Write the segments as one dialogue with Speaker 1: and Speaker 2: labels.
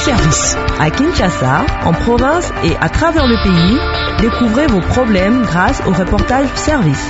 Speaker 1: service. À Kinshasa, en province et à travers le pays, découvrez vos problèmes grâce au reportage service.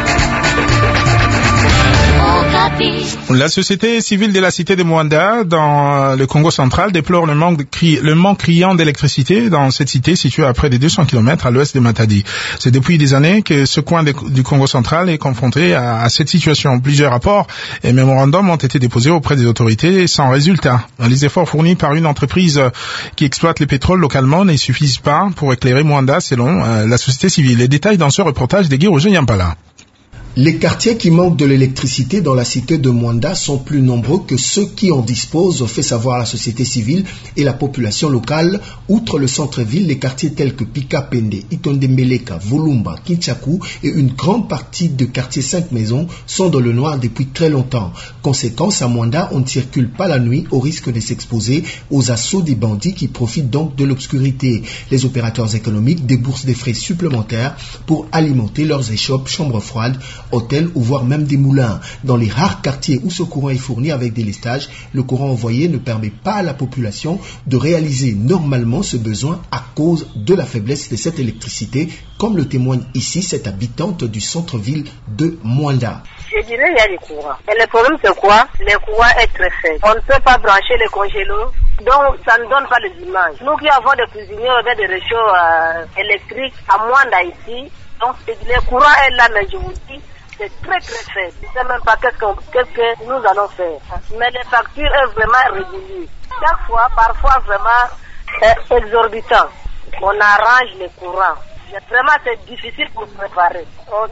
Speaker 2: La société civile de la cité de Mwanda, dans le Congo central, déplore le manque criant d'électricité dans cette cité située à près de 200 km à l'ouest de Matadi. C'est depuis des années que ce coin du Congo central est confronté à cette situation. Plusieurs rapports et mémorandums ont été déposés auprès des autorités sans résultat. Les efforts fournis par une entreprise qui exploite le pétrole localement ne suffisent pas pour éclairer Mwanda selon la société civile. Les détails dans ce reportage de Guy Roger Yampala.
Speaker 3: Les quartiers qui manquent de l'électricité dans la cité de Mwanda sont plus nombreux que ceux qui en disposent, fait savoir la société civile et la population locale. Outre le centre-ville, les quartiers tels que Pika-Pende, Itonde-Mbeleka, Volumba, Kinchaku et une grande partie de quartier 5 maisons sont dans le noir depuis très longtemps. Conséquence, à Mwanda, on ne circule pas la nuit au risque de s'exposer aux assauts des bandits qui profitent donc de l'obscurité. Les opérateurs économiques déboursent des frais supplémentaires pour alimenter leurs échoppes, chambres froides, hôtels ou voire même des moulins. Dans les rares quartiers où ce courant est fourni avec délestage, le courant envoyé ne permet pas à la population de réaliser normalement ce besoin à cause de la faiblesse de cette électricité, comme le témoigne ici cette habitante du centre-ville de Mwanda.
Speaker 4: Je dirais il y a des courants. Et le problème c'est quoi? Le courant est très faible. On ne peut pas brancher les congélos, donc ça ne donne pas les images. Nous qui avons des cuisiniers avec des réchauds électriques à Mwanda ici, donc le courant est là, mais je vous dis, c'est très très faible. Je ne sais même pas qu'est-ce que nous allons faire. Mais les factures sont vraiment régulières. Chaque fois, parfois vraiment exorbitant. On arrange les courants. Vraiment, c'est difficile pour préparer.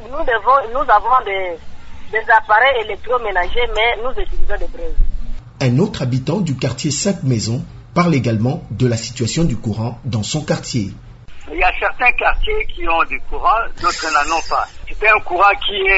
Speaker 4: Nous avons des appareils électroménagers, mais nous utilisons des braises.
Speaker 3: Un autre habitant du quartier 5 Maisons parle également de la situation du courant dans son quartier.
Speaker 5: Il y a certains quartiers qui ont du courant, d'autres n'en ont pas. C'est un courant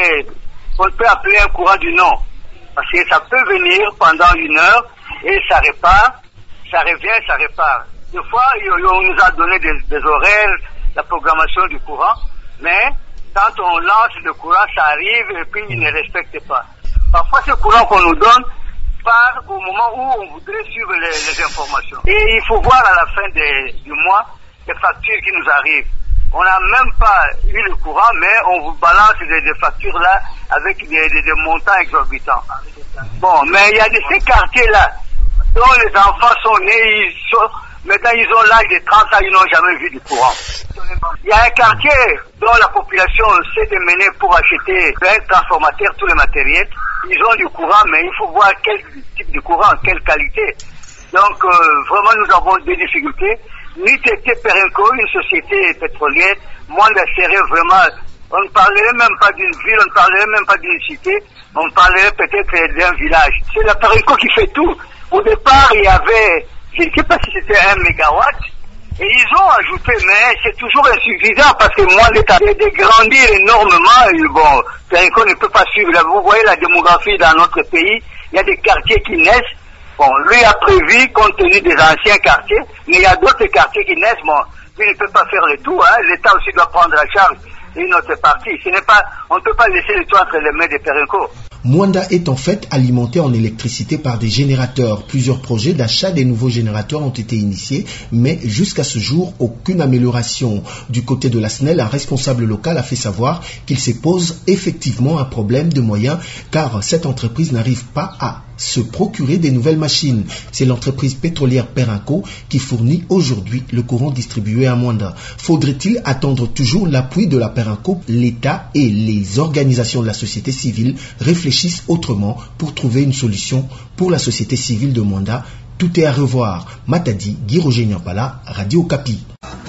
Speaker 5: qu'on peut appeler un courant du non. Parce que ça peut venir pendant 1 heure et ça répare, ça revient, ça répare. Des fois, on nous a donné des horaires, la programmation du courant, mais quand on lance le courant, ça arrive et puis il ne respecte pas. Parfois, ce courant qu'on nous donne part au moment où on voudrait suivre les informations. Et il faut voir à la fin du mois les factures qui nous arrivent. On n'a même pas eu le courant, mais on vous balance des factures là avec des montants exorbitants. Bon, mais il y a ces quartiers-là dont les enfants sont nés, maintenant ils ont l'âge de 30 ans, ils n'ont jamais vu du courant. Il y a un quartier dont la population s'est démenée pour acheter un transformateur, tout le matériel. Ils ont du courant, mais il faut voir quel type de courant, quelle qualité. Donc vraiment nous avons des difficultés. N'était Perenco, une société pétrolière, Mwanda serait vraiment, on ne parlerait même pas d'une ville, on ne parlerait même pas d'une cité, on parlerait peut-être d'un village. C'est la Perenco qui fait tout. Au départ, il y avait, je ne sais pas si c'était 1 mégawatt, et ils ont ajouté, mais c'est toujours insuffisant parce que Mwanda est de grandir énormément, et bon, Perenco ne peut pas suivre. Vous voyez la démographie dans notre pays, il y a des quartiers qui naissent. Bon, lui a prévu compte tenu des anciens quartiers, mais il y a d'autres quartiers qui naissent. Bon, lui ne peut pas faire le tout, hein. L'État aussi doit prendre la charge une autre partie. On ne peut pas laisser le tout entre les mains des Perenco.
Speaker 3: Mwanda est en fait alimenté en électricité par des générateurs. Plusieurs projets d'achat des nouveaux générateurs ont été initiés, mais jusqu'à ce jour, aucune amélioration. Du côté de la SNEL, un responsable local a fait savoir qu'il se pose effectivement un problème de moyens, car cette entreprise n'arrive pas à se procurer des nouvelles machines. C'est l'entreprise pétrolière Perenco qui fournit aujourd'hui le courant distribué à Mwanda. Faudrait-il attendre toujours l'appui de la Perenco? L'État et les organisations de la société civile réfléchissent autrement pour trouver une solution pour la société civile de Mwanda. Tout est à revoir. Matadi, Guy Roger Nyampala, Radio Okapi.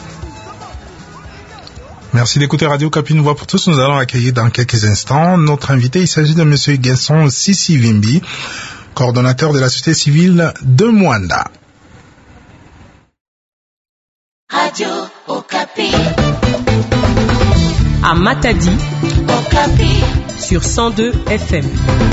Speaker 2: Merci d'écouter Radio Okapi, une voix pour tous. Nous allons accueillir dans quelques instants notre invité. Il s'agit de Monsieur Gelson Sisivimbi, coordonnateur de la société civile de Mwanda.
Speaker 6: Radio Okapi.
Speaker 1: À Matadi,
Speaker 6: Okapi.
Speaker 1: Sur 102 FM.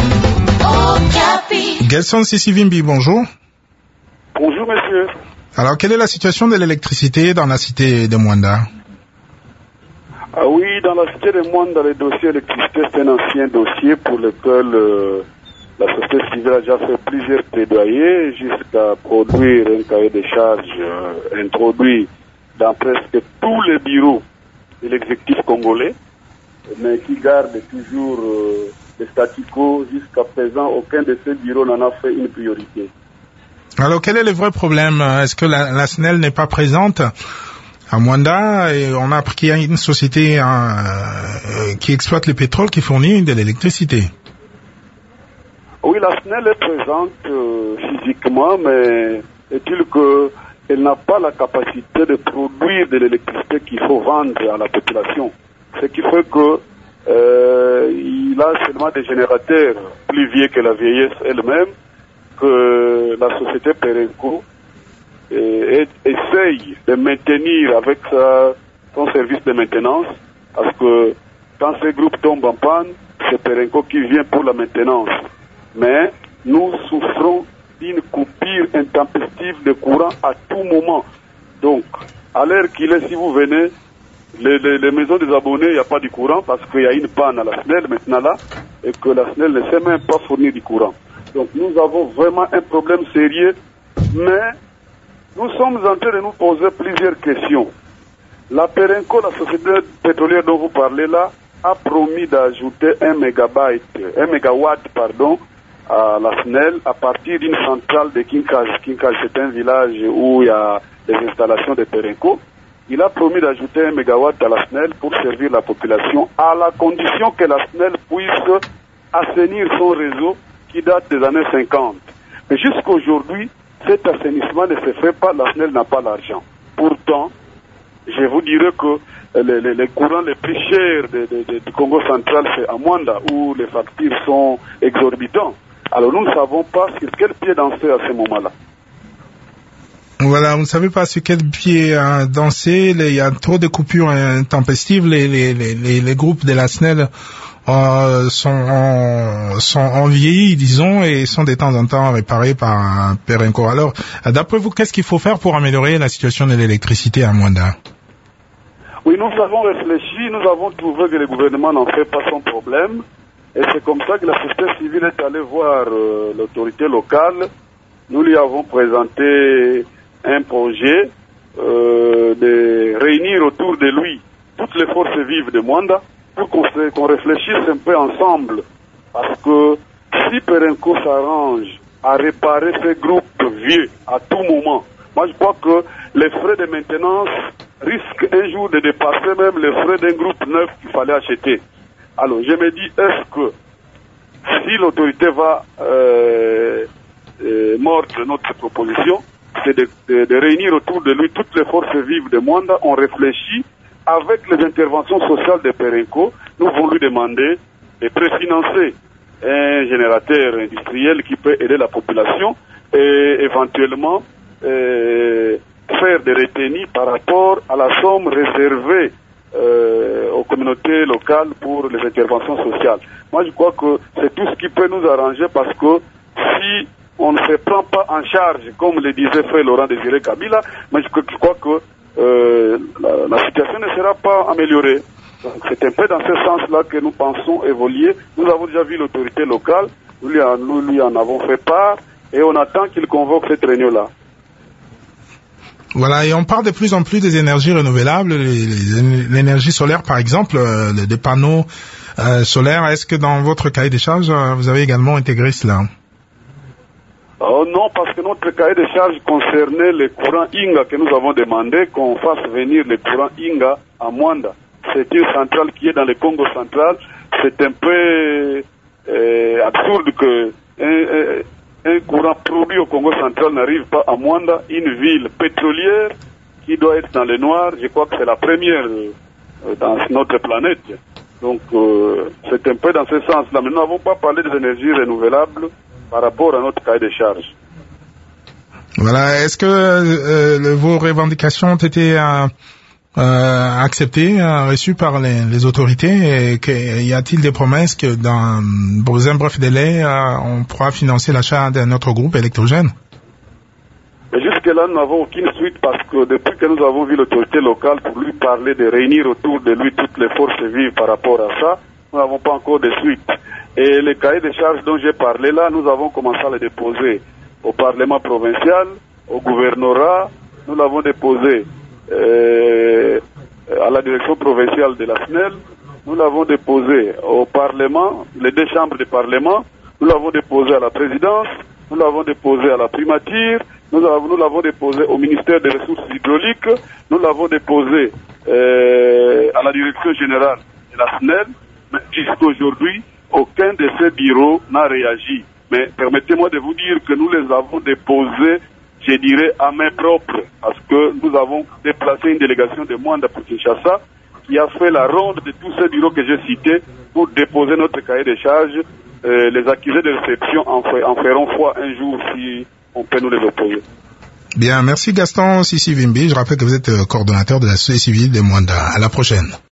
Speaker 6: Okapi.
Speaker 2: Gelson Sisivimbi, bonjour.
Speaker 7: Bonjour, monsieur.
Speaker 2: Alors, quelle est la situation de l'électricité dans la cité de Mwanda?
Speaker 7: Ah oui, dans la cité de Mwanda, le dossier électricité, c'est un ancien dossier pour lequel la société civile a déjà fait plusieurs plaidoyers jusqu'à produire un cahier de charges introduit dans presque tous les bureaux de l'exécutif congolais, mais qui garde toujours le statu quo. Jusqu'à présent, aucun de ces bureaux n'en a fait une priorité.
Speaker 2: Alors, quel est le vrai problème? Est-ce que la SNEL n'est pas présente à Mwanda et on a appris qu'il y a une société qui exploite le pétrole qui fournit de l'électricité?
Speaker 7: Oui, la SNEL est présente physiquement, mais est-il qu'elle n'a pas la capacité de produire de l'électricité qu'il faut vendre à la population. Ce qui fait que il a seulement des générateurs plus vieux que la vieillesse elle-même, que la société Perenco essaye de maintenir avec son service de maintenance, parce que quand ces groupes tombent en panne, c'est Perenco qui vient pour la maintenance. Mais nous souffrons d'une coupure intempestive de courant à tout moment. Donc, à l'heure qu'il est, si vous venez, les maisons des abonnés, il n'y a pas du courant parce qu'il y a une panne à la SNEL maintenant là, et que la SNEL ne sait même pas fournir du courant. Donc nous avons vraiment un problème sérieux, mais nous sommes en train de nous poser plusieurs questions. La Perenco, la société pétrolière dont vous parlez là, a promis d'ajouter 1 mégawatt, à la SNEL à partir d'une centrale de Kinkaj. Kinkaj, c'est un village où il y a des installations de Perenco. Il a promis d'ajouter 1 mégawatt à la SNEL pour servir la population, à la condition que la SNEL puisse assainir son réseau qui date des années 50. Mais jusqu'à aujourd'hui, cet assainissement ne se fait pas, la SNEL n'a pas l'argent. Pourtant, je vous dirais que les courants les plus chers du Congo central, c'est à Mwanda, où les factures sont exorbitantes. Alors nous ne savons pas sur quel pied danser à ce moment-là.
Speaker 2: Voilà, vous ne savez pas sur quel pied danser, il y a trop de coupures intempestives, les groupes de la SNEL sont vieillis, disons, et sont de temps en temps réparés par Perenco. Alors, d'après vous, qu'est-ce qu'il faut faire pour améliorer la situation de l'électricité à Mwanda?
Speaker 7: Oui, nous avons réfléchi, nous avons trouvé que le gouvernement n'en fait pas son problème, et c'est comme ça que la société civile est allée voir l'autorité locale. Nous lui avons présenté un projet de réunir autour de lui toutes les forces vives de Mwanda pour qu'on réfléchisse un peu ensemble. Parce que si Perenco s'arrange à réparer ces groupes vieux à tout moment, moi je crois que les frais de maintenance risquent un jour de dépasser même les frais d'un groupe neuf qu'il fallait acheter. Alors je me dis, est-ce que si l'autorité va mordre notre proposition, c'est de réunir autour de lui toutes les forces vives de Mwanda, on réfléchit avec les interventions sociales de Perenco, nous allons lui demander de préfinancer un générateur industriel qui peut aider la population et éventuellement faire des retenues par rapport à la somme réservée aux communautés locales pour les interventions sociales. Moi je crois que c'est tout ce qui peut nous arranger, parce que si on ne se prend pas en charge, comme le disait frère Laurent Désiré Kabila, mais je crois que la situation ne sera pas améliorée. Donc c'est un peu dans ce sens-là que nous pensons évoluer. Nous avons déjà vu l'autorité locale, nous lui en avons fait part, et on attend qu'il convoque cette réunion-là.
Speaker 2: Voilà, et on parle de plus en plus des énergies renouvelables, l'énergie solaire par exemple, des panneaux solaires. Est-ce que dans votre cahier des charges, vous avez également intégré cela?
Speaker 7: Non, parce que notre cahier de charges concernait les courants Inga que nous avons demandé qu'on fasse venir les courants Inga à Mwanda. C'est une centrale qui est dans le Congo central. C'est un peu absurde que un courant produit au Congo central n'arrive pas à Mwanda, une ville pétrolière qui doit être dans le noir. Je crois que c'est la première dans notre planète. Donc c'est un peu dans ce sens-là. Mais nous n'avons pas parlé des énergies renouvelables par rapport à notre cahier de charges.
Speaker 2: Voilà. Est-ce que vos revendications ont été acceptées, reçues par les autorités, et y a-t-il des promesses que dans un bref délai, on pourra financer l'achat d'un autre groupe électrogène?
Speaker 7: Jusque-là, nous n'avons aucune suite, parce que depuis que nous avons vu l'autorité locale pour lui parler de réunir autour de lui toutes les forces vives par rapport à ça, nous n'avons pas encore de suite. Et les cahiers de charges dont j'ai parlé là, nous avons commencé à les déposer au Parlement provincial, au gouvernorat, nous l'avons déposé à la direction provinciale de la SNEL, nous l'avons déposé au Parlement, les 2 chambres du Parlement, nous l'avons déposé à la présidence, nous l'avons déposé à la primature, nous l'avons déposé au ministère des Ressources hydrauliques, nous l'avons déposé à la direction générale de la SNEL, mais jusqu'aujourd'hui, aucun de ces bureaux n'a réagi. Mais permettez-moi de vous dire que nous les avons déposés, je dirais, à main propre, parce que nous avons déplacé une délégation de Mwanda pour Kinshasa, qui a fait la ronde de tous ces bureaux que j'ai cités pour déposer notre cahier de charges. Les accusés de réception en feront foi un jour si on peut nous les opposer.
Speaker 2: Bien, merci Gaston Sissi Vimbi. Je rappelle que vous êtes coordonnateur de la société civile de Mwanda. À la prochaine.